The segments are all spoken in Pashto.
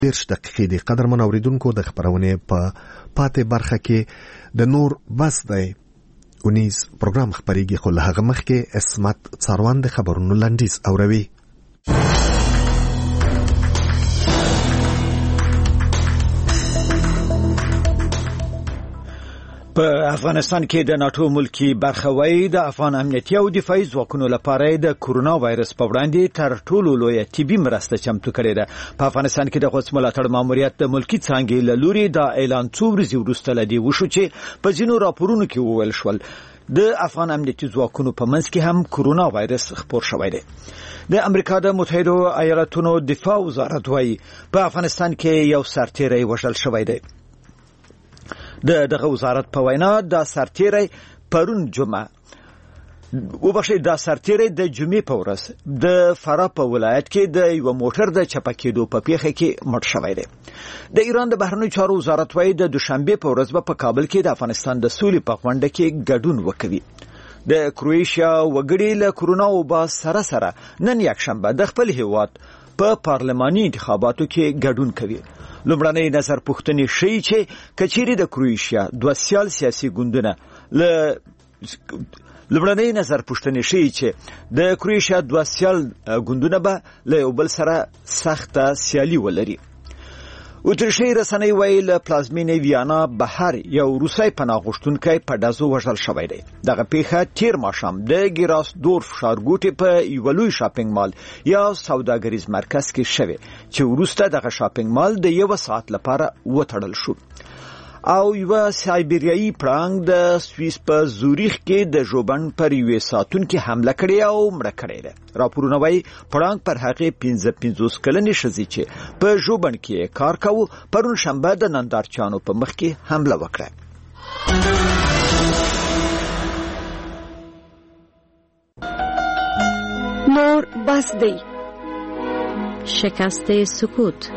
30 دقیقې د قدرمن اوریدونکو د خبرونې په پاتې برخه کې د نور بس دی اونیز پروګرام خبرېږي، خو له هغه مخکې اسمت څاروان د خبرونو لنډیز اوروي. په افغانستان کې د ناتو ملکی برخوي د افغان امنیتي او دفاعي ځواکونو لپاره د کورونا وایرس په وړاندې تر ټولو لوی طبي مرسته چمتو کړې ده. په افغانستان کې د قوت ملاتړ ماموریت د ملکی څانګې له لوري د اعلان څو ورځې وروسته لدی وشو چې په ځینو راپورونو کې وویل شول د افغان امنیتي ځواکونو په منځ کې هم کورونا وایرس خپور شوی دی. د امریکا د متحده ایالاتونو دفاع وزارت وايي په افغانستان کې یو سرتیری وژل شوی دی. دغه وزارت په وینا د سرتیری پرون جمعه د جمعې په ورځ د فراه په ولایت کې د یو موټر د چپکېدو په پیښه کې مړ شوی دی. د ایران د بهرنیو چارو وزارت وايي د دوشنبه په ورځ په کابل کې د افغانستان د سولې په غونډه کې ګډون وکوي. د کروشیا وګړي له کورونا وبا سره نن یکشنبه د خپل هیواد په پارلماني انتخاباتو کې ګډون کوي. لومړنۍ نظر پوښتنې ښیي چې کچېرې د کروشیا دوه سیاسي ګوندونه به له یو بل سره سخته سیالي ولري. اتریشي رسنۍ وایي له پلازمینې ویانا بهر یو روسي پناه غوښتونکی په ډزو وژل شوی دی. دغه پیښه تیر ماښام د ګیراسدورف ښارګوټي په یو لوی شاپینګ مال یا سوداګریز مرکز کې شوه چې وروسته دغه شاپینګ مال د یو ساعت لپاره وتړل شو. او یو سایبریایي پړانګ د سویس په زوریخ کې د ژوبڼ پر یو ساتونکو حمله کړې او مړه کړې ده. راپورونه وايي پړانګ پر هغه 55 کلنې ښځې چې په ژوبڼ کې کار کاوه پرون شنبه د نندارچیانو په مخ کې حمله وکړه. نور بس دی شکست سکوت.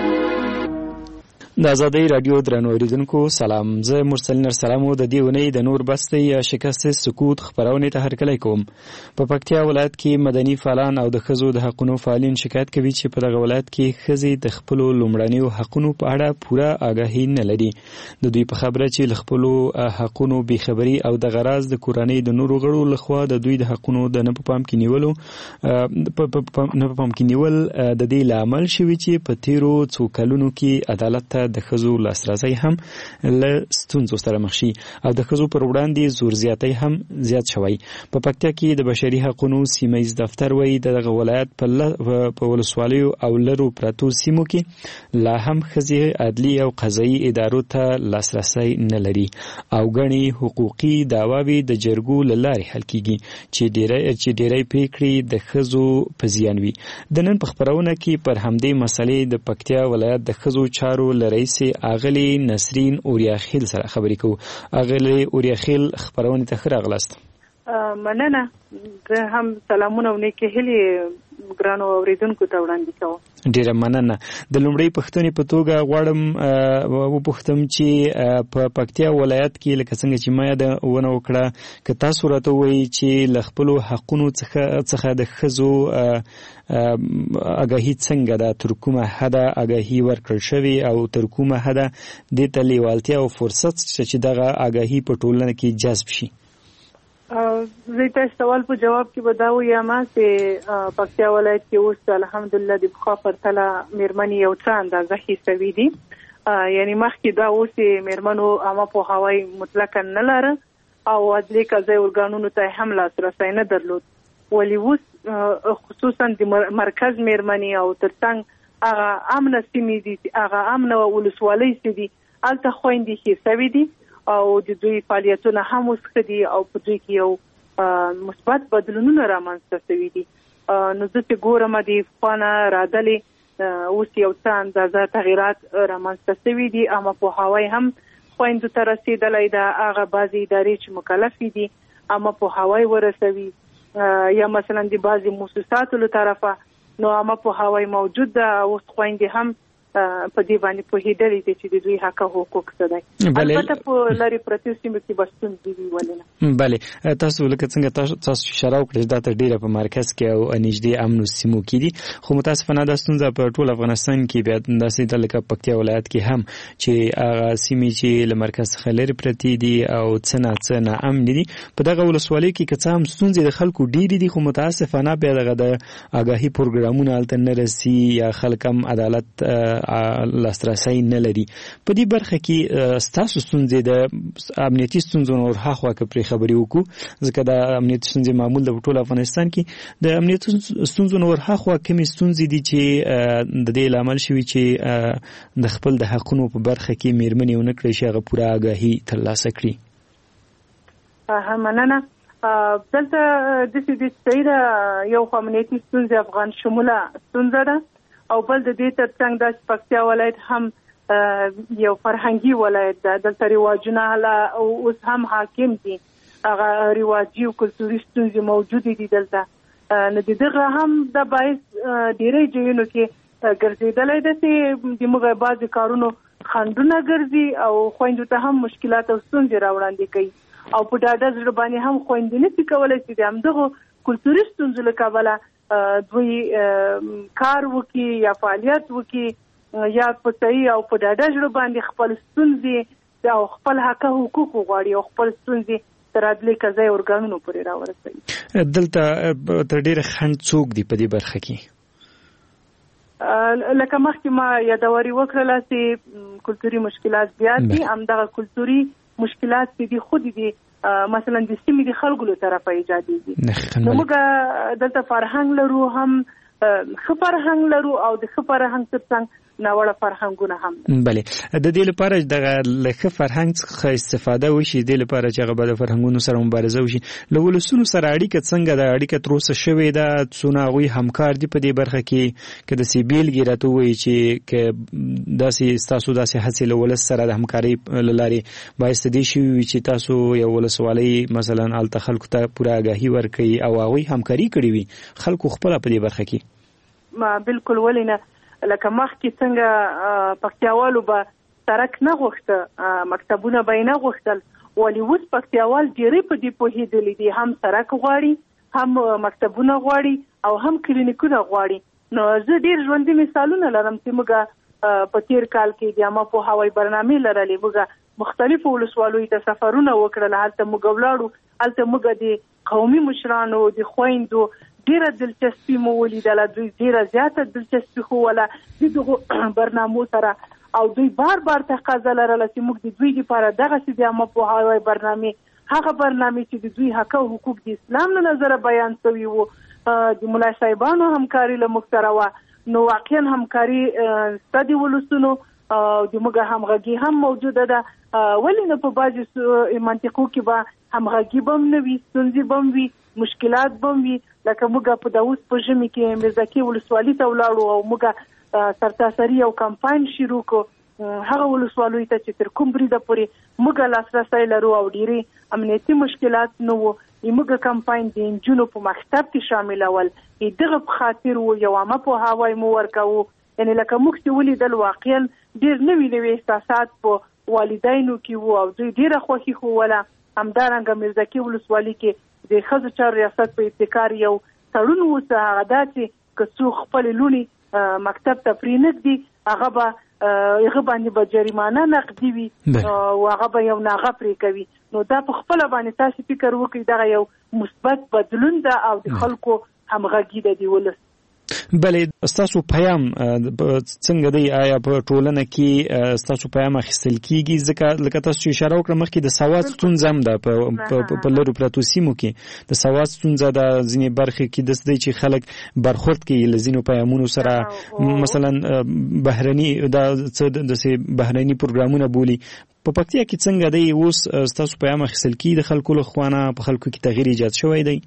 د آزادۍ رادیو درنو اوریدونکو سلام، زه مرسل نرسلام د دې ونې د نور بسته یا شکست سکوت خبرونه ته هرکلی کوم. په پکتیا ولایت کې مدني فعالان او د ښځو د حقوقو فعالین شکایت کوي چې په دغه ولایت کې ښځې د خپل لومړنیو حقوقو په اړه پوره آگاهي نه لري. د دوی په خبره چې له خپل حقوقو بې خبري او د غراض د کورنۍ د نورو غړو لخوا د دوی د حقوقو د نه په پام کې نیول د دې لامل شوی چې په تیرو څو کلونو کې عدالت ته د ښځو لاسرسی هم له ستونزو سره مخ شي او د ښځو پر وړاندې زور زیاتی هم زیات شوی. په پکتیا کې د بشري حقوقو سیمه‌ییز دفتر وایي دغه ولایت په ولسوالیو او لرو پراتو سیمو کې لا هم ښځې عدلي او قضایي ادارو ته لاسرسی نه لري او ګڼې حقوقي دعواوې د جرګو له لارې حل کیږي چې ډېری پریکړې د ښځو په زیان وي. د نن په خبرونه کې پر همدې مسلې د پکتیا ولایت د ښځو چارو له رئیس اغلی نسرین اوریاخیل سره خبرې کوو. اغلی اوریاخیل خبرونه ته ښه راغلاست. مننه. زه هم سلامونه او نیکې هیلې ګرانو اوریدونکو ته وړاندې کوم. ډیره مننه. د لومړۍ پوښتنې په توګه غواړم وپوښتم چې په پکتیا ولایت کې لکه څنګه چې ما یادونه وکړه که تاسو راته ووایئ چې له خپلو حقونو څخه د ښځو آگاهي څنګه ده، تر کومه حده آگاهي ورکړل شوې او تر کومه حده دې ته لیوالتیا او فرصت چې دغه آگاهي په ټولنه کې جذب شي؟ زه تاسو سوال په جواب کې به دا وایم چې پکتیا ولایت کې اوس الحمدلله د بخوا پرتله میرمنې یو څه اندازه حسابي دي. یعنی مخکې دا اوس میرمنو عامه پوهاوی مطلقاً نه لره او عدلي قضایي ارګانونو ته هم لاسرسی نه درلود. ولی اوس خصوصا د مرکز میرمنې او ترڅنګ هغه امنه سیمې دي، هغه امنه ولسوالۍ دي، هلته خویندې حسابي دي او د دوی فعالیتونه هم اوس ښه دي او په دوی کې یو مثبت بدلونونه رامنځته شوي دي. نو زه چې ګورم د پخوانه رادلې اوس یو څه اندازه تغیرات رامنځته شوي دي. عامه پوهاوی هم خویندو ته رسېدلی ده. هغه بعضې ادارې چې مکلفې دي عامه پوهاوی ورسوي یا مثلا د بعضې موسساتو له طرفه نو عامه پوهاوی موجود ده. اوس خویندې هم په دې باندې په هیډري چې د دوی حق او حقوق څه دي. البته په لاري پرتیو سیمه کې بستون دي ولنه. بله تاسو لکه څنګه تاسو اشاره وکړه دا تر ډیره په مرکز کې او نږدې امن سیمو کې دي، خو متاسفانه دا ستونزه په ټول افغانستان کې بیا داسې د لکه پکتیا ولایت کې هم چې هغه سیمې چې له مرکز څخه لرې پرتې دي او څه نه امن دي. په دغه ولسوالۍ کې که څه هم ستونزې د خلکو ډېرې دي، خو متاسفانه بیا دغه د آګاهي پروګرامونه هلته نه رسي یا خلک هم عدالت لاسرسی نه لري. په دې برخه کې ستاسو ستونزې د امنیتي ستونزو نور هاخوا که پرې خبرې وکړو، ځکه د امنیتي ستونزې معمول د ټول افغانستان کې د امنیتي ستونزو نور هاخوا کومې ستونزې دي چې د دې لامل شوي چې د خپل د حقونو په برخه کې میرمنې ونه کړی شي هغه پوره آګاهي ترلاسه کړي؟ مننه. دلته د دې ستایره یو امنیتي ستونزې افغان شموله ستونزه ده او بل د دې ترڅنګ د پکتیا ولایت هم یو فرهنګي ولایت ده. دلته رواجونه او اوس هم حاکم دي، هغه رواجي او کلتوري ستونزې موجود دي دلته. نو دغه هم د باعث ډېرې ځایونو کې ګرځېدلی ده چې د موږ بعضې کارونو خنډونه ګرځي او خویندو ته هم مشکلات او ستونزې راوړاندې کوي او په ډاډه زړه باندې هم خویندې نشي کولی چې د همدغو کلتوري ستونزو له کبله دوی کار وکړي یا فعالیت وکړي یا په صحیح او په ډاډه زړه باندې خپل ستونزې او خپل حق او حقوق وغواړي او خپل ستونزې تر عدلي قضایي ارګانونو پورې راورسوي. دلته تر ډېره خنډ څوک دي په دې برخه کې؟ لکه مخکې ما یادواري وکړله چې کلتوري مشکلات زیات دي. همدغه کلتوري مشکلات چې دي خود دي مثلا د سیمې د خلکو له طرفه ایجادېږي. نو موږ دلته فرهنګ لرو، هم ښه فرهنګ لرو او د ښه فرهنګ ترڅنګ ناوړه فرهنګونه هم. بله د دې لپاره دغه له ښه فرهنګ څخه استفاده وشي، د لپاره چې هغه به د فرهنګونو سره مبارزه وشي، له ولسونو سره اړیکه څنګه د اړیکه تر اوسه شوې ده؟ څونه هغوی همکار دي په دې برخه کې؟ که داسې بیلګې راته ووایي چې که داسې ستاسو داسې هڅې له ولس سره د همکارۍ له لارې باعث دې شوي وي چې تاسو یو ولسوالۍ مثلا هلته خلکو ته پوره آګاهي ورکوي او هغوی همکاري کړې وي خلکو خپله په دې برخه کې؟ بالکل، ولې نه؟ لکه مخکې څنګه پکتیاوالو به سړک نه غوښته، مکتبونه به یې نه غوښتل، ولې اوس پکتیاوال ډېرې په دې پوهېدلي دي، هم سړک غواړي، هم مکتبونه غواړي او هم کلینیکونه غواړي. نو زه ډېر ژوندي مثالونه لرم چې موږ په تیر کال کې د عامه پوهاوی برنامې لرلې، موږ مختلفو ولسوالیو ته سفرونه وکړل، هلته موږ ولاړو، هلته موږ د قومي مشرانو د خویندو ډیره دلچسپي مو ولیدله، دوی ډیره زیاته دلچسپي ښووله د دغو برنامو سره او دوی بار بار تقاضا لرله چې موږ د دوی لپاره دغسې د عامه پوهاوی برنامې، هغه برنامې چې د دوی حق او حقوق د اسلام له نظره بیان شوي وو، د ملا صاحبانو همکاري له موږ سره وه. نو واقعا همکاري شته د ولسونو او د موږ همغږي هم موجوده ده. ولې نه په بعضې منطقو کې به همغږي به هم نه وي، ستونزې به هم وي، مشکلات به هم وي. لکه موږ په داوود په ژمي کې میرزکي ولسوالۍ ته ولاړو او موږ سرتاسري یو کمپاین شروع کړو، هغه ولسوالیو ته چې تر کوم بریده پورې موږ لاسرسی لرو او ډېرې امنیتي مشکلات نه وو. موږ کمپاین د نجونو په مکتب کې شاملول، دغه په خاطر وو یو عامه پوهاوی مو ورکوو. یعنې لکه موږ چې ولیدل واقعا ډېر نوي نوي احساسات په والدینو کې وو او دوی ډېره خوښي ښووله. همدارنګه میرزکي ولسوالۍ کې د ښځو چارو ریاست په ابتکار یو تړون وسه، هغه دا چې که څوک خپلې لوڼې مکتب ته پرېنږدي هغه باندې به جریمانه نقدي وي او هغه به یو ناغه پرې کوي. نو دا په خپله باندې تاسو فکر وکړئ، دغه یو مثبت بدلون ده او د خلکو همغږي ده د ولس. بله ستاسو پیام څنګه دی؟ آیا په ټولنه کې ستاسو پیام اخیستل کیږي؟ ځکه لکه تاسو چې اشاره وکړه مخکې د سواد ستونزه هم ده په لرو پرتو سیمو کې د سواد ستونزه ده. ځینې برخې کې داسې دی چې خلک برخورد کوي له ځینو پیامونو سره، مثلا بهرني داسې بهرني پروګرامونه بولي. په پکتیا کې څنګه دی اوس ستاسو پیام اخیستل کیږي د خلکو له خوا نه؟ په خلکو کې تغییر ایجاد شوی دی؟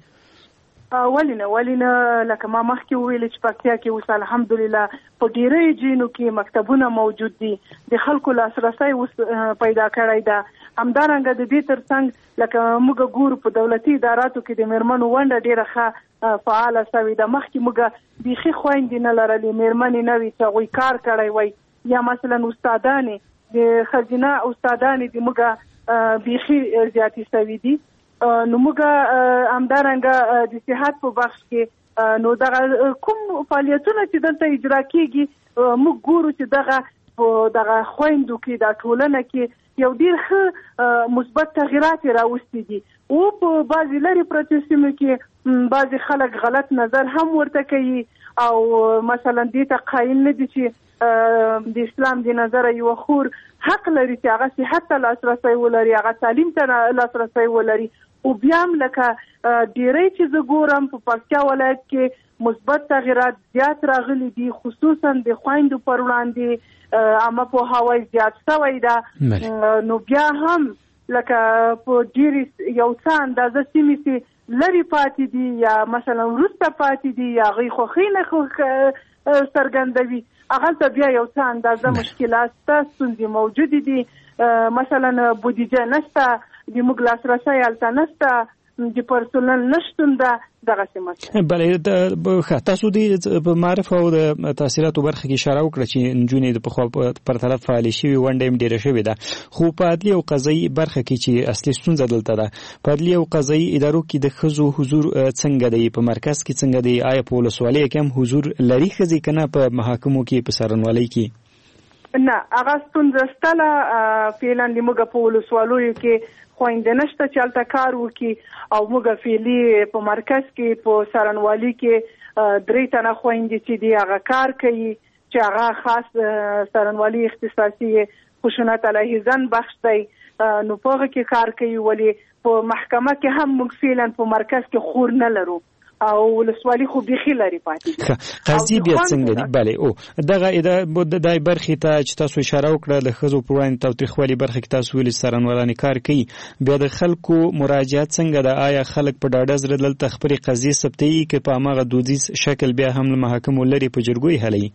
ولې نه لکه ما مخکې وویل چې پکتیا کې اوس الحمدلله په ډېرې ځایونو کې مکتبونه موجود دي، د خلکو لاسرسی اوس پیدا کړی ده. همدارنګه د دې ترڅنګ لکه موږ ګورو په دولتي اداراتو کې د میرمنو ونډه ډېره ښه فعاله شوې ده. مخکې موږ بیخي خویندې نه لرلې، میرمنې نه وي چې هغوی کار کړی وای، یا مثلا استادان د خزینه استادان د موږ بیخي زیاتی سوي دي. نو موږ همدارنګه د صحت په بخش کې نو دغه کوم فعالیتونه چې دلته اجرا کیږي موږ ګورو چې دغه خويندو کې د ټولنه کې یو ډیر ښه مثبت تغیرات راوستي دي او په بعضی لري پروتې سیمو کې بعضی خلک غلط نظر هم ورته کوي او مثلا دې ته قایل نه دي چې د اسلام د نظر یو خور حق لري چې هغه صحت ته لاسرسي ولري، هغه تعلیم ته لاسرسي ولري. او بیا هم لکه ډیری چې زه ګورم په پکتیا ولایت کې مثبت تغیرات زیات راغلي دي، خصوصا د خویندو پر وړاندې عامه پوهاوی زیات شوی ده. نو بیا هم لکه په ډیرې یو څه اندازه سیمې چې لرې پاتې دي یا مثلا وروسته پاتې دي یا هغوی خوښۍ نه څرګندوي، هغلته بیا یو څه اندازه مشکلات شته، ستونزې موجودې دي. مثلا بودیجه نشته، د موږ لاسرسی هلته نشته، د پرسونل نشتون ده، دغسې مسله. بله تاسو د معرف او د تحصیلاتو برخه کې اشاره وکړه چې نجونې د پخوا پر طرف فعالې شوي، ونډه یې ډېره شوې ده، خو په عدلي او قضایي برخه کې چې اصلي ستونزه دلته ده، په عدلي او قضایي ادارو کې د ښځو حضور څنګه دی؟ په مرکز کې څنګه دی؟ آیا په ولسوالۍ کې هم حضور لري ښځې که نه په محاکمو کې په څارنوالۍ کې؟ نه، هغه ستونزه شته. فعلا د موږ په ولسوالیو کې خویندې نشته چې هلته کار وکړي او موږ فعلي په مرکز کې په څارنوالي کې 3 تنه خویندې چې دي هغه کار کوي چې هغه خاص څارنوالي اختصاصي خشونت علیه زن بخش دی. نو په هغه کې کار کوي، ولی په محکمه کې هم موږ فعلا په مرکز کې خور نه لرو او ولسوالي خو بیخي لري پاتې. قاضي بیا څنګه دی؟ بله او دغه د برخې ته چې تاسو اشاره وکړه د ښځو په وړاندې تاوتریخوالي برخه کې تاسو ویلي څارنوالان کار کوي، بیا د خلکو مراجعت څنګه ده؟ آیا خلک په ډاډه زړه دلته خپلې قضیې ثبتوي که په هماغه دودیز شکل بیا هم له محاکمو لرې په جرګو یې حلوي؟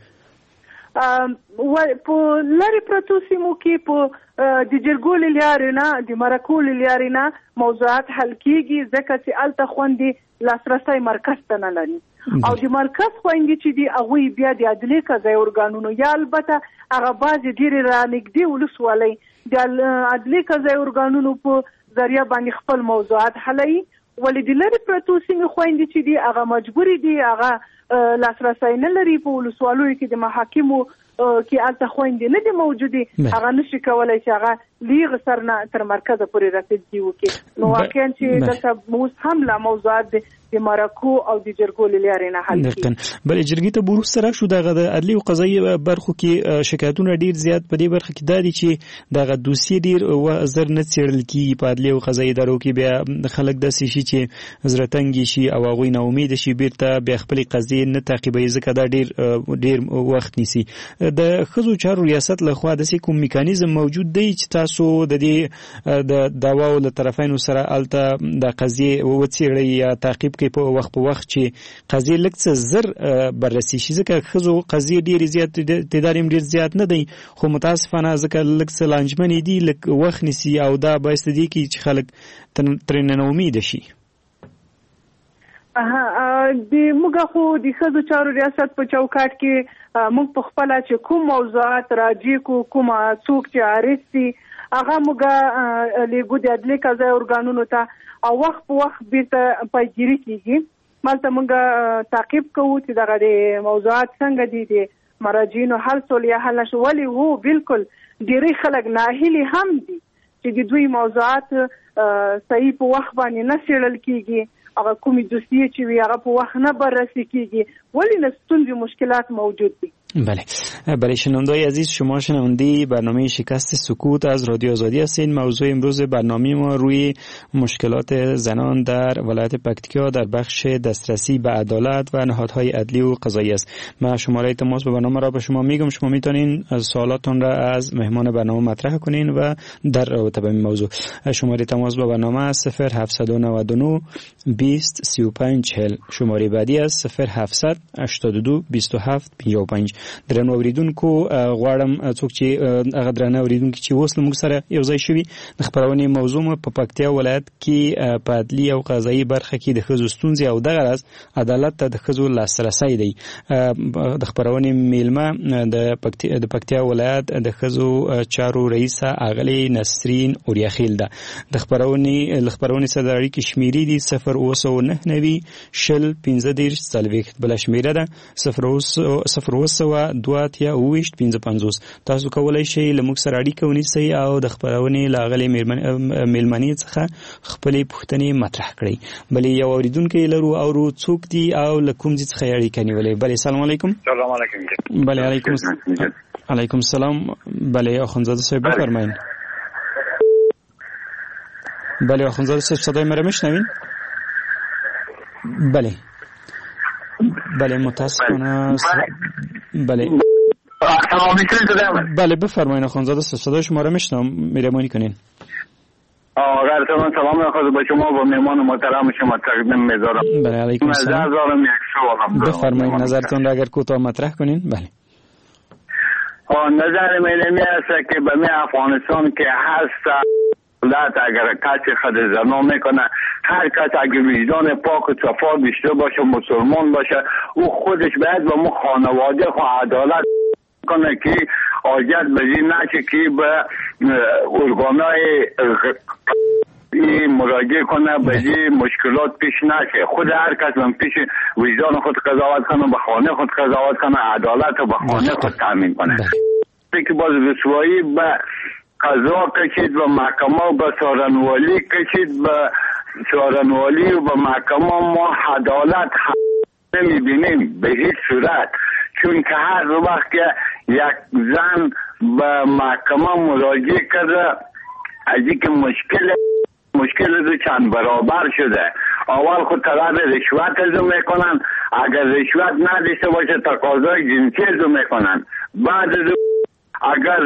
په لرې پرتو سیمو کې په د جرګو له لارې نه، د مرکو له لارې نه موضوعات حل کیږي، ځکه چې هلته خویندې لاسرسی مرکز ته نه لري. او د مرکز خویندې چې دي هغوی بیا د عدلي قضایي ارګانونو یا البته هغه بعضې ډېرې رانږدې ولسوالۍ د عدلي قضایي ارګانونو په ذریعه باندې خپل موضوعات حلوي، ولې د لرې پرتو سیمې خویندې چې دي هغه مجبورې دي، هغه لاسرسی نه لري. په ولسوالیو کې د محاکمو کې هلته خویندې نه دي موجودې، هغه نشي کولی چې هغه لیغ سر نه تر مرکزه پورې رسیدګي وکړي. نو واقعا چې دلته اوس هم لا موضوعات د مرکو او د جرګو له لارې نه حل کیږي. بلې جرګې ته وروسته راشو، دغه د عدلي او قضایي برخو کې شکایتونه ډېر زیات په دې برخه کې دا دي چې دغه دوسیې ډېر زر نه څېړل کېږي په عدلي او قضایي ادارو کې. بیا خلک داسې شي چې زړه تنګي شي او هغوی ناامیده شي، بیرته بیا خپلې قضیې نه تعقیبوي، ځکه دا ډېر وخت نیسي. د ښځو چارو ریاست لخوا داسې کوم میکانیزم موجود دی چې تاسو د دې د دعواو له طرفینو سره هلته د قضیې وڅېړئ یا تعقیب کوي په وخت چې قضیې لږ څه زر بررسي شي؟ ځکه ښځو قضیې ډېرې زیات تعداد یې ډېر زیات نه دی، خو متاسفانه ځکه لږ څه لانجمنې دي، لږ وخت نیسي او دا باعث دې کوي چې خلک ترې ناامیده شي. د موږ خو د ښځو چارو ریاست په چوکاټ کې موږ په خپله چې کوم موضوعات راجع کو، کوم څوک چې عارض سي، هغه موږ لیږو د عدلي قضایي ارګانونو ته او وخت په وخت بیرته پیګیري کیږي. مالته موږ تعقیب کوو چې دغه د موضوعات څنګه دي، د مراجعینو حل سول یا حل نشو. ولې هو بالکل ډېری خلک ناهیلي هم دي چې د دوی موضوعات صحیح په وخت باندې نه څېړل کیږي، هغه کومې دوسیې چې وي هغه په وقت نه بررسی کیږي، ولی نه ستونزې مشکلات موجود دي. بله شنونده‌های عزیز، شما شنونده برنامه شکست سکوت از رادیو آزادی هستین. موضوع امروز برنامه ما روی مشکلات زنان در ولایت پکتیکا در بخش دسترسی به عدالت و نهادهای عدلی و قضایی است. من شماره تماس به برنامه را به شما میگم، شما میتونین سوالاتون را از مهمان برنامه مطرح کنین و در رابطه با این موضوع شماره تماس به برنامه 0799 20 35 40. شماره بعدی است 0700 82 27 55. درنو اوریدونکو غواړم څوک چې هغه درنو اوریدونکو چې اوس موږ سره یو ځای شوي د خبرونې موضوع په پکتیا ولایت کې په عدلي او قضایي برخه کې د ښځو ستونزې او دغه راز عدالت ته د ښځو لاسرسی دی. د خبرونې میلمه د پکتیا ولایت د ښځو چارو رئیسه اغلې نسرین اوریاخیل ده. د خبرونې سره اړیکې شمیرې دي 0990 شل 15 40 بل شمیره ده 00225. تاسو کولای شئ لموږ سره اړیکه ونیسئ او د خبرونې لاغلې میلمنې څخه خپلې پوښتنې مطرح کړئ. بلې یو اوریدونکی لرو او څوک دی او له کوم ځای څخه اړیکه نیولې؟ بلې سلام علیکم. سلام علیکم. بلې علیکم السلام. بلې اخوندزاده صاحب بفرمایئ. بله اخوندزاده صاحب صدای مرا میشنوین؟ بله متاسفانه بله بفرمایید اخوندزاده صاحب صدای شما را میشنوم، مهربانی کنین. غیرتمند سلام می‌خواد با شما و مهمان محترم شما تقدیم می‌ذارم. بله علیکم السلام. بفرمایید نظرتون را اگر کوتاه مطرح کنین. بله نظر من است که به افغانستان که هست دولت اگر کسی خود زنا میکنه، هر کس اگر وجدان پاک و صفا داشته باشه، مسلمان باشه، او خودش باید به مو خانواده خو عدالت کنه که حاجت بزی نشه که به ارگانای مراجعه کنه، بزی مشکلات پیش نشه. خود هر کس من پیش وجدان خود قضاوت کنه، به خانه خود قضاوت کنه، عدالت رو به خانه خود تامین کنه. که باز رسوایی به قضا کشید و محکمه به سارنوالی کشید، به سارنوالی و به محکمه ما عدالت نمیبینیم به هیچ صورت. چون که هر وقت که یک زن به محکمه مراجعه کرده، از اینکه مشکل رو چند برابر شده. اول خود طلب رشوت رو میکنن، اگر رشوت نداشته باشه تقاضای جنسی رو میکنن. بعد اگر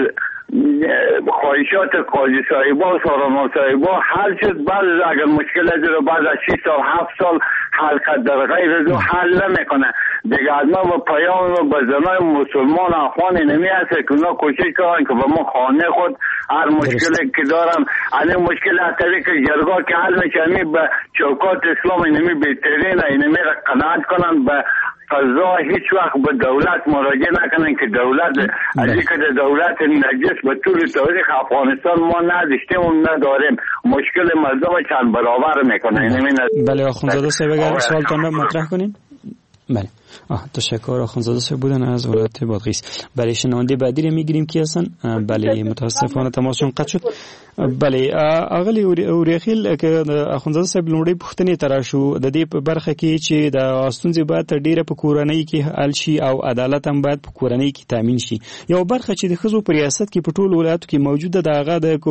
خواهشات قاضی صاحبا و سارنوا صاحبا حل شد، بعد اگر مشکل رو بعد از 6 سال 7 سال حل کرد در غیر از حل نمیکنه دیگه. از ما با پیام و با زنای مسلمان افغان نمی هست که اونا کوشش کنن که با ما خانه خود هر مشکلی که دارن، این مشکل از طریق جرگاه که حل میشه، به چوکات اسلام اینمی بهترین اینمی را قناعت کنن، به قضا هیچ وقت به دولت مراجعه نکنن که دولت از اینکه دولت نجس به طول تاریخ افغانستان ما نداشتیم و نداریم، مشکل مردم چند برابر میکنه. بله آخوندزاده صاحب اگر سوالتان را مطرح کنین. بله تشکر. آخوندزاده صاحب بودن از ولایت بادغیس. بله شنونده بعدی رو میگیریم کی هستن؟ بله متاسفانه تماسشون قطع شد. بله اغلی اوریاخیل که اخوندزاده صاحب لومړی پوښتنې تراشو د دې په برخه کې چې د ستونزې باید ډیره په کورنۍ کې حل شي او عدالت هم باید په کورنۍ کې تامین شي. یو برخه چې د ښځو په ریاست کې په ټولو ولایتو کې موجوده ده هغه د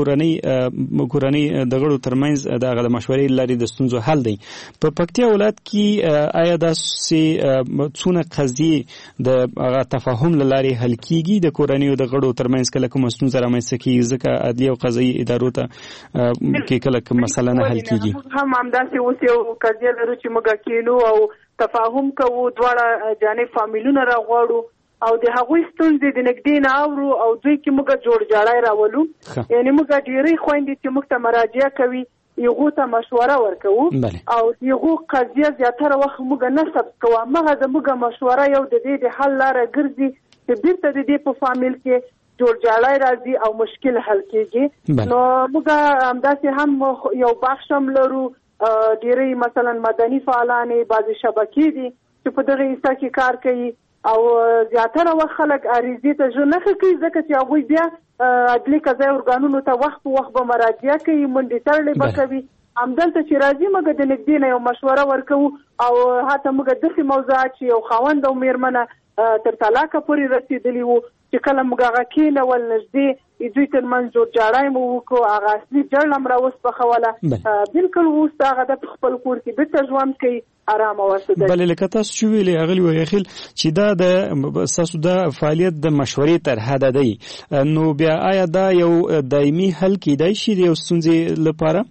کورنۍ د غړو ترمنځ دغه د مشورې لري د ستونزو حل دی. په پکتیا ولایت کې آیا داسې څونه قضیې د تفاهم لارې حل کیږي د کورنۍ او د غړو ترمنځ کله کوم ستونزه رامنځته کیږي؟ ځکه عدلي او قضایي ادارو ته کې کله کوم مسله نه حل کیږي. هم همداسې اوس یو قضیه لرو چې موږ کینو او تفاهم کوو، دواړه جانب فامیلونه راغواړو او د هغوی ستونزې د نږدې نه اورو او دوی کې موږ جوړ جاړی راولو. یعنې موږ ډېری خویندې چې موږ ته مراجعه کوي یغو ته مشوره ورکوو او یغو قضیه زیاتره وخت موږ نه ثبت کوو، همغه زموږ مشوره یو د دې د حل لاره ګرځي چې بیرته د دې په فامیل کې جوړ جاړی راځي او مشکل حل کېږي. نو موږ همداسې هم یو بخش هم لرو، ډېری مثلا مدني فعالانې بعضې شبکې دي چې په دغه حصه کې کار کوي او زیاتره وخت خلک عریضې ته ژر نښه کوي، ځکه چې هغوی بیا عدلي قضایي ارګانونو ته وخت په وخت به مراجعه کوي، منډې تړلې به کوي. همدلته چې راځي موږ د نږدې نه یو مشوره ورکوو او حتی موږ داسې موضوعات چې یو خاوند او میرمنه تر طلاقه پورې رسېدلي وو چې کله موږ هغه کېنول نږدې دوی ترمنځ جوړ جاړی مو وکړو، هغه اصلي جړله م راوسپخوله، بلکل وروسته هغه د خپل کور کې بېرته ژوند کوي ارامه ورسېدل. بله لکه تاسو چې ویلې اغلې وریاخیل چې دا د ستاسو د فعالیت د مشورې تر حده دی، نو بیا آیا دا یو دایمي حل کیدای شي د یو ستونزې لپاره؟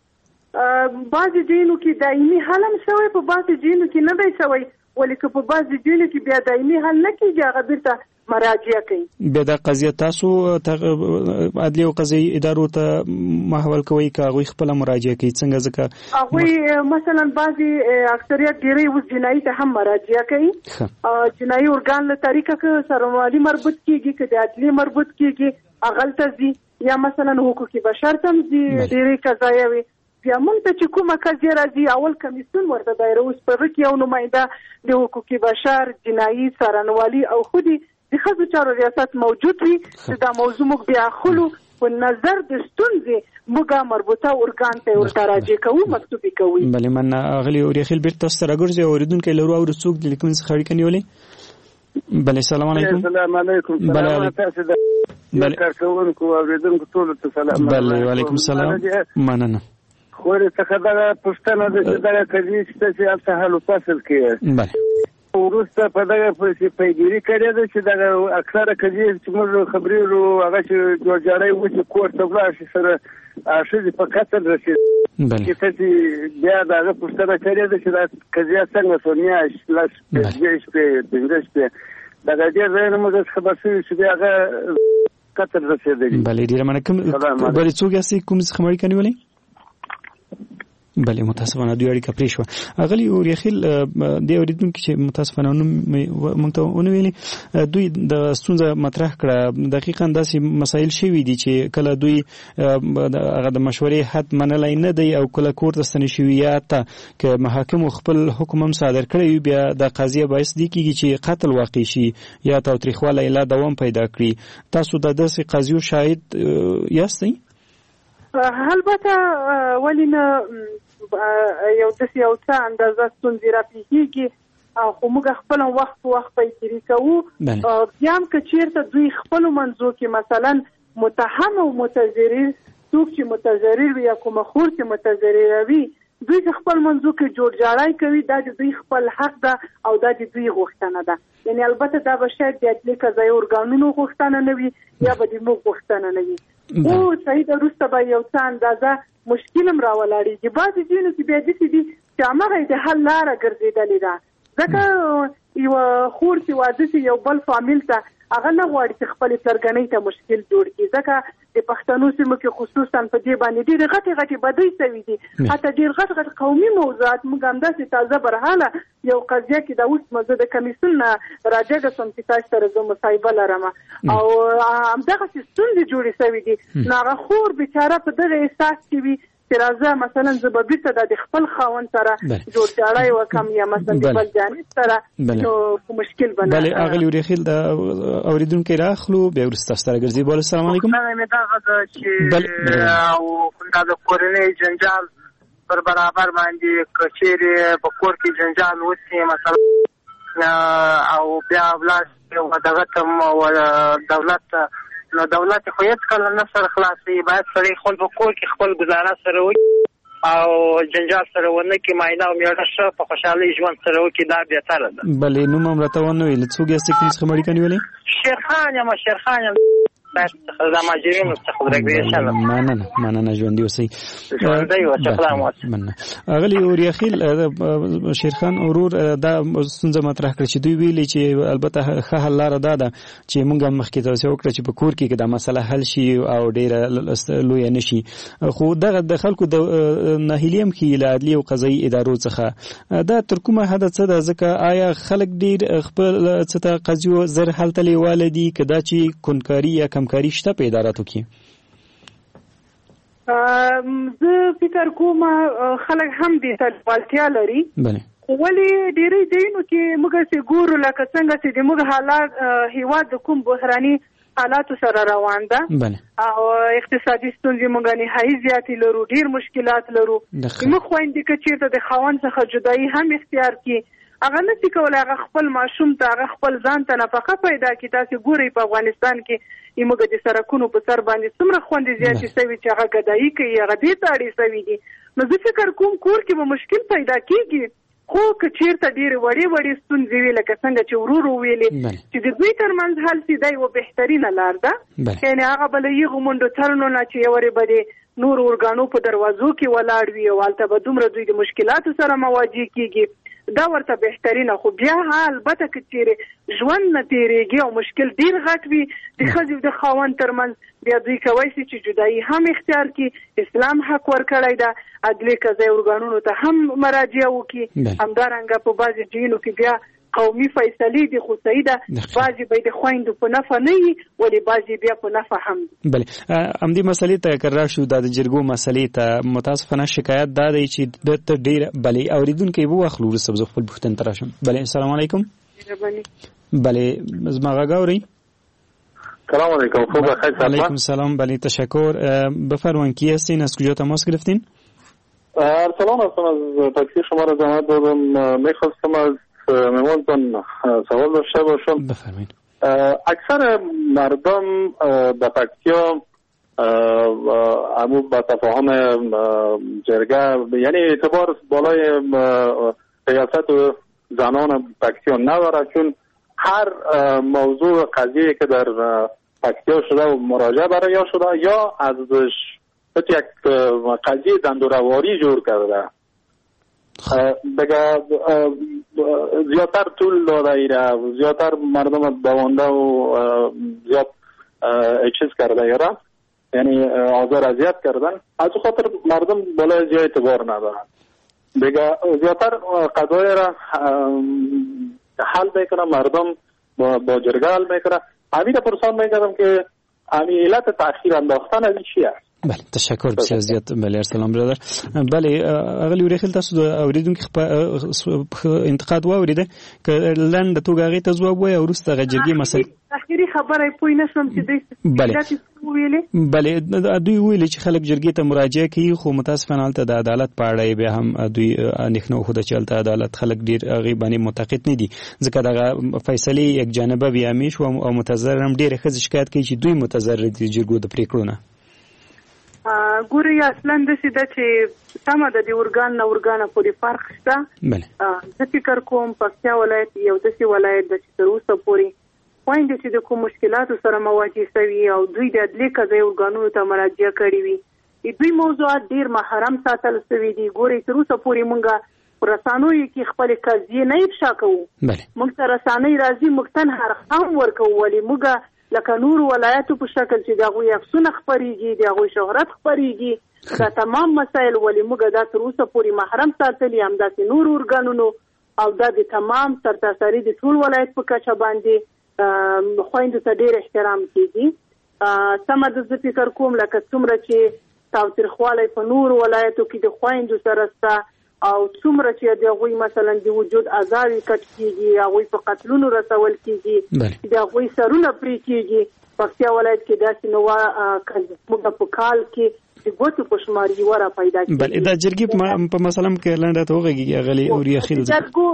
بعضې ځایونو کې دایمي حل هم شوی، په بعضې ځایونو کې نه دی شوی، ولې که په بعضې ځایونو کې بیا دایمي حل نه کېږي هغه بېرته مراجعه کوي. به دا قضیه تاسو عدلي او قضایي ادارو ته محول کوي که هغوی خپله مراجعه کوي څنګه؟ ځکه هغوی مثلا بعضې اکثریت ډېری اوس جنایي ته هم مراجعه کوي. جنایي ارګان له طریقه که سرمالي مربوط کېږي که د عدلي مربوط کېږي هغلته ځي، یا مثلا حقوقي بشر ته هم ځي ډېرې قضایه وي. بیا موږ ته چې کومه قضیه راځي اول کمیسیون ورته دایره، اوس په هغه کې یو نماینده د حقوقي بشر، جنایي، څارنوالي او خو د ښځو چارو ریاست موجود وي چې دا موضوع موږ بیا اخلو په نظر د ستونزې موږ مربوطه ارګان ته ورته راجع کوو، مکتوب یې کوو. بلې مننه اغلې اورېخیل بیرته تاسو ته راګرځي. اورېدونکی لرو او څوک د کوم څخه اړیکه نیولې؟ بلې سلام علیکم. السلام علیکم. تاسو د کارکوونکو اورېدونکو ټولو ته سلام. بلې وعلیکم السلام. مننه. خو څخه دا پوښتنه ده چې دا قضیې چې تاسو هلته حل و فصل کوئ، بله وروسته په دغه پسې پیګیري کړې ده چې دغه اکثره قضیې چې موږ خبرېږو هغه چې جوړجاړی وشي کور ته ولاړ شي سره ښځې په قتل رسېدي، چې تاسې بیا د هغه پوښتنه کړې ده چې دا قضیه څنګه شوه، میاشت، لس شپې، 2 شپې، 5 شپې، دغه ډېر ځایونه موږ خبر شوي چې بیا هغه قتل رسېدلي. بلې ډېره مننه. بلې څوک یاستئ؟ کوم څخه اړیکه نیولې؟ بله متاسفانه دوی اړیکه پرې شوه. اغلې اورېخیل د اورېدونکي چې متاسفانه موږ ته ونه ویلې، دوی د ستونزه مطرح کړه. دقیقا داسې مسایل شوي دي چې کله دوی هغه د مشورې حد منلی نه دی او کله کور ته ستنې شوي یا ته که محاکمو خپل حکم هم صادر کړی وي، بیا د قضیه باعث دی کېږي چې قتل واقع شي یا تاوتریخوالی لا دوام پیدا کړي. تاسو د داسې قضیو شاهد یاستئ؟ البته ولې نه، یو داسې یو څه اندازه ستونزې راپېښېږي خو موږ خپل وخت په وخت پیګیري کوو. بیا هم که چېرته دوی خپلو منځو کې مثلا متهم او متضرر، څوک چې متضرر وي یا کومه خور چې متضرره وي، دوی که خپل منځو کې جوړجاړی کوي، دا د دوی خپل حق ده او دا د دوی غوښتنه ده. یعنې البته دا به شاید د عدلي قضایي ارګانونو غوښتنه نه وي یا به د موږ غوښتنه نه وي. خو صحیح ده وروسته به یو څه اندازه مشکل هم راولاړېږي. بعضې ځایونو کې بیا داسې دي چې همغه یې د حل لاره ګرځېدلې ده، ځکه یوه خور چې واده شي یو بل فامیل ته هغه نه غواړي چې خپلې پلرګنۍ ته مشکل جوړ کړي، ځکه د پښتنو سیمو کې خصوصا په دې باندې ډېرې غټې بدۍ شوي دي، حتی ډېر غټ قومي موضوعات. موږ همداسې تازه برحاله یو قضیه کې دا اوس زه د کمیسیون نه راجګه شوم چې تاسو سره زه مصاحبه لرم او همدغسې ستونزې جوړې شوي دي. نو هغه خور بیچاره په دغه احساس کې وي چې راځه مثلا زه به بیرته د خپل خاوند سره جوړجاړی وکړم یا مثلا د بل جانب سره، نو په مشکل به نه. بلې اغلې اورېخیل د اورېدونکی راخلو، بیا وروسته تاسو ته راګرځي. بله السلام علیکم. مې دغه ده چې دا د کورنۍ جنجال پر برابر باندې که چېرې په کور کې جنجال وشي مثلا او بیا ولاړ شي دغه ته دولت ته، نو دولت خو هېڅکله نه سره خلاصوي، باید سړی خپل په کور کې خپل ګزاره سره وکړي او جنجال سره ونه کړي، معاینه او میړه ښه په خوشحالۍ ژوند سره وکړي، دا بهتره ده. بلې نوم هم راته ونه ویل، څوک یاستئ؟ کوم څخه اړیکه نیولې؟ شیرخان یم د ماجرینو څخه درګرېږم. مننه، ژوندي اوسئ. ژوندی اوسه، خدای مو وسه. مننه. اغلې اورېخیل شیرخان ورور دا ستونزه مطرح کړه چې دوی ویلي چې البته ښه حل لاره دا ده چې موږ هم مخکې توصیه وکړه چې په کور کې دا مسله حل شي او ډېره لویه نه شي، خو دغه د خلکو د ناهیلي هم ښیي له عدلي او قضایي ادارو څخه. دا تر کومه حده څه ده؟ ځکه آیا خلک ډېر خپل څه ته قضیو زر حل ته لیواله دي که دا چې کونکاري یا کمکاري شته په اداراتو کې؟ زه فکر کوم خلک هم دې ته لیوالتیا لري، ولې ډېری ځایونو کې موږ چې ګورو لکه څنګه چې د موږ حالات هېواد د کوم بحراني حالاتو سره روان ده او اقتصادي ستونزې موږ نهایي زیاتې لرو، ډېر مشکلات لرو. موږ خویندې که چېرته د خاوند څخه جدایي هم اختیار کړي، هغه نشي کولی هغه خپل ماشوم ته هغه خپل ځان ته نفقه پیدا کړي. تاسې ګورئ په افغانستان کې موږ د سړکونو په سر باندې څومره خویندې زیاتې شوي چې هغه ګدایي کوي، هغه دې ته اړې شوي دي. نو زه فکر کوم کور کې به مشکل پیدا کېږي، خو که چېرته ډېرې وړې ستونزې وي لکه څنګه چې ورور وویلې چې د دوی ترمنځ حل شي، دا یوه بهترینه لار ده. یعنې هغه به له یغو منډو ترنو نه چې یورې به د نورو ارګانو په دروازو کې ولاړ وي او هلته به دومره دوی د مشکلاتو سره مواجه کېږي. دا ورته بهترینه. خو بیا البته که چیرې ژوند نه تیریږي او مشکل ډیر غټ وي د ښځې او د خاوند ترمنځ، بیا دوی کولی شي چې جدایي هم اختیار کړي. اسلام حق ورکړی ده عدلي قضایي ارګانونو ته هم مراجعه وکړي. همدارنګه په بعضې ځایونو کې بیا قومي فیصلې دي، خو صحیح ده بعضې به د خویندو په نفع نه وي ولې بعضې بیا په نفع هم دي. بلې همدې مسلې ته که راشو دا د جرګو مسلې ته متاسفانه شکایت دا دی چې دلته ډېر بلې اورېدونکی به واخلو وروسته به زه خپل پوښتنې ته راشم. بلې السلام علیکم. بلې زما غږ اورئ؟ سلام علیکم. خوب بخیر. علیکم السلام. بله تشکر. بفرمایید کی هستین؟ از کجا تماس گرفتین؟ ارسلان هستم از تاکسی شما را زحمت دادم. میخواستم از مهمانتان سوال داشته باشم. بفرمایید. اکثر مردم به پکتیا با تفاهم جرگه یعنی اعتبار بالای ریاست و زنان پکتیا نداره، چون هر موضوع قضیه که در پکتیا شده و مراجعه برای یا شده یا ازش یک قضیه دندورواری جور کرده بگه زیادتر طول داده ایره، زیادتر مردم دوانده و زیاد چیز کرده ایره، یعنی آزار اذیت کردن. از خاطر مردم بالای زیاد اعتبار ندارن. بگه زیادتر قضایه را حل میکنه مردم با جرگه حل میکنه. همین پرسان میکردم که همین علت تأخیر انداختن از چی است؟ بله تشکر بسیار زیاد. بله ارسلان برادر. بله اغلی وریخل تاسو د اوریدونکو انتقاد واوریده که لاند توګه هغه ته ځواب وایي او وروسته هغه جرګې مسله اخیری خبره پوه نه شوم چې بله دوی ویلي چې خلک جرګې ته مراجعه کوي، خو متاسفانه هلته د عدالت په اړه بیا هم دوی اندېښنه وښوده چې هلته عدالت خلک ډېر هغې باندې معتقد نه دي، ځکه دغه فیصلې یکجانبه بیامې شو او متضرر هم ډېرې ښځې شکایت کوي چې دوی متضرر دي جرګو د پرېکړو نه. ګوري اصلا داسې ده چې سمه ده د ارګان نه ارګانه پورې فرق شته. زه فکر کوم پکتیا ولایت یو داسې ولایت ده چې تر اوسه پورې خویندې چې د کوم مشکلاتو سره مواجه شوي او دوی د عدلي قضایي ارګانونو ته مراجعه کړې وي، دوی موضوعات ډېر محرم ساتل شوي دي. ګوري تر اوسه پورې مونږ په رسنیو کې خپلې قضیې نه افشا کوو. مونږ ته رسنۍ راځي موږ تنها رقم ورکوو، ولې موږ لکه نور ولایتو په شکل چې د هغوی عکسونه خپریږي، د هغوی شهرت خپریږي، دا تمام مسایل ولې موږ دا تر اوسه پورې محرم ساتلي. همداسې نور ارګانونو او دا د تمام سرتاسري د ټول ولایت په کچه باندې خویندو ته ډېر احترام کېږي. سمه ده زه فکر کوم لکه څومره چې تاوتریخوالی په نور ولایتو کې د خویندو سره شته او څومره چې د هغوی مثلا د وجود اعضاوې کټ کېږي، هغوی په قتلونو رسول کېږي، د هغوی سرونه پرې کېږي. پکتیا ولایت کې داسې نو موږ په کال کې د ګوتو په شمار یوه را پیدا کېږي. بلې دا جرګې په مثلا کې لنډه ته وغږېږي اغلې اوريخیل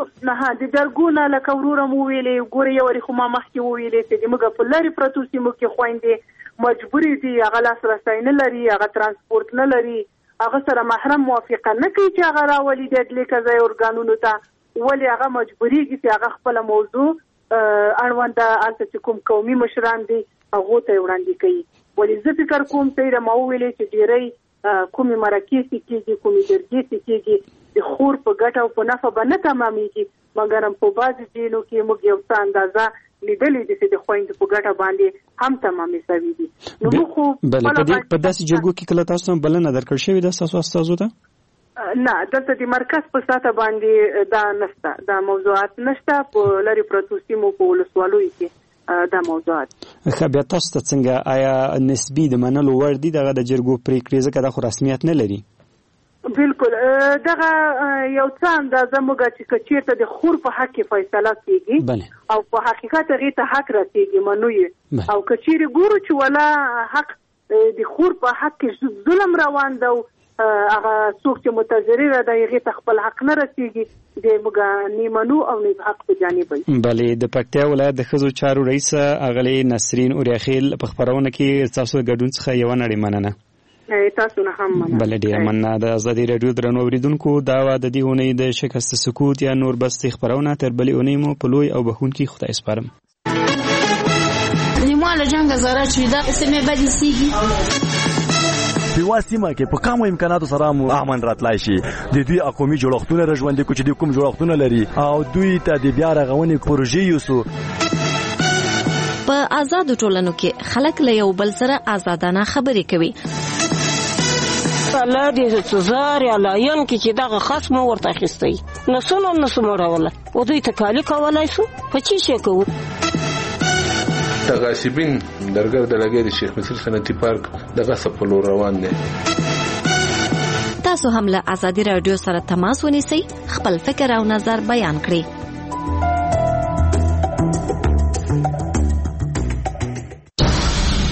د جرګو نه لکه وروره مو ویلې ګورې یو وارې خو ما مخکې وویلې چې موږ په لرې پرتو سیمو کې خویندې مجبورې دي، هغه لاسرسی نه لري، هغه ترانسپورت نه لري، هغه سره محرم موافقه نه کوي چې هغه راولي د عدلي قضایي ارګانونو ته، ولې هغه مجبورېږي چې هغه خپله موضوع اړونده هلته چې کوم قومي مشران دي هغو ته یې وړاندې کوي. ولې زه فکر کوم ته ما وویلې چې ډېری کومې مرکې چې کېږي، کومې جرګې چې کېږي د خور په ګټه او په نفع به نه تمامېږي، مګر هم په بعضې ځایونو کې موږ یو څه اندازه لیدلې دي چې د خویندو په ګټه باندې هم تمامې شوي دي. نو موږ خو په داسې جرګو کې کله تاسو هم بلنه درکړل شوې ده ستاسو استازو ته؟ نه، دلته د مرکز په سطحه باندې دا نشته، دا موضوعات نشته. په لرې پرتو سیمو په ولسوالیو کې دا موضوعات. ښه، بیا تاسو ته څنګه آیا نسبي د منلو وړ دي دغه د جرګو پرېکړې، ځکه دا خو رسمیت نه لري؟ بالکل دغه یو څه اندازه موږ چې چېرته د خور په حق کې فیصله کېږي او په حقیقت هغې ته حق رسېږي منو یې، او که چېرې ګورو چې ولا حق د خور په حق کې ظلم روان ده او هغه څوک چې متضرره ده هغې ته خپل حق نه رسېږي، د موږ نه منو او نه حق په جانب وي. بلې د پکتیا ولایت د ښځو چارو رئیسه اغلې نسرین اوریاخیل په خپرونه کې ستاسو د ګډون څخه یوه نړۍ مننه. تاسو نه هم مننه. بله ډېره مننه. د ازادي راډیو درنو اورېدونکو دا وه د دې اونۍ د شکست سکوت یا نور بستې خپرونه. تر بلې اونۍ مو په لوی او بخښونکي خدای سپارم. په سیمه کې په کوم امکاناتو سره امن راتلای شي. د دوی قومي جوړښتونه رژوندې کوي چې د کوم جوړښتونه لري او دوی ته د بیا رغونې پروژې یوسو. په آزاد ټولنو کې خلک له یو بل سره آزادانه خبرې کوي. الله دې سزار یا لاین کې چې دغه خصم ورته اخیستی نسو مړوله او دوی ته کالی کولای شو په چی شي کوو. تغاسبین درګر د لګي د شیخ مصر صنعتي پارک دغه سپلو روان دي. تاسو هم له ازادي رادیو سره تماس ونیسئ، خپل فکر او نظر بیان کړئ.